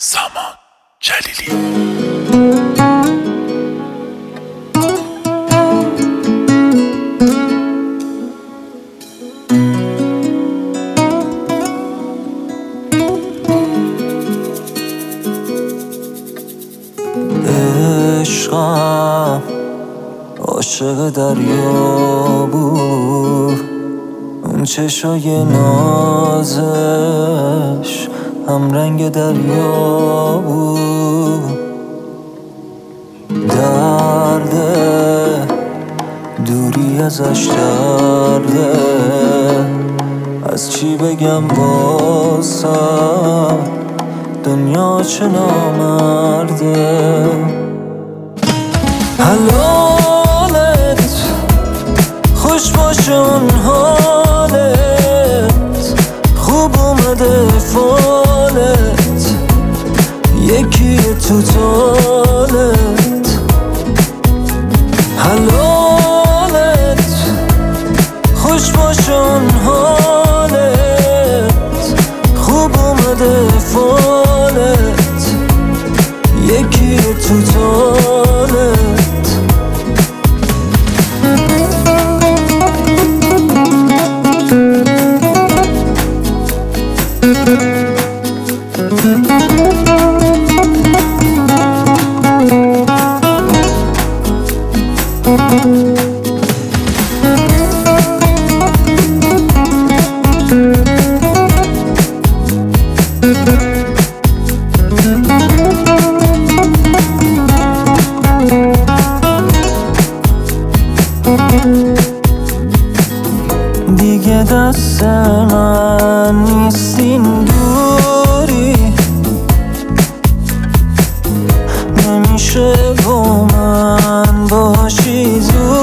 سامان جلیلی. عشقم عاشق دریا بود، اون چشای نازش هم رنگ دریا بود. درده دوری ازش درده، از چی بگم واسم دنیا چه نامرده. حلالت خوش باشه اون حالت، خوب اومده فالت، یکی تو تالت. حلالت خوش باشه اون حالت، خوب اومده فالت، یکی تو تالت. دیگه دست من نیستین دوری، نمیشه با من باشی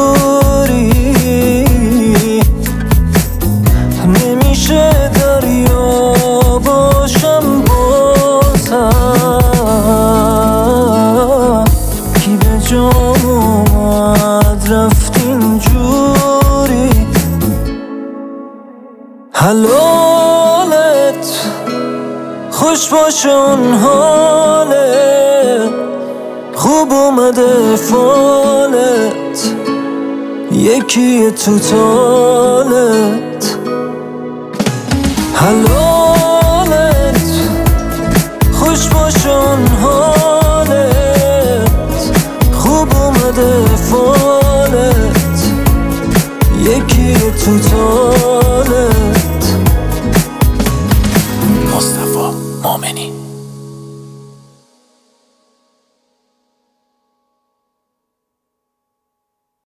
زوری، نمیشه دریا باشم بازم. کی به جام اومد رفت اینجوری. حلالت خوش باشه اون حالت، خوب اومده فالت، یکی تو تالت. حلالت خوش باشه اون حالت، خوب اومده فالت، یکی تو تالت. مصطفی مؤمنی.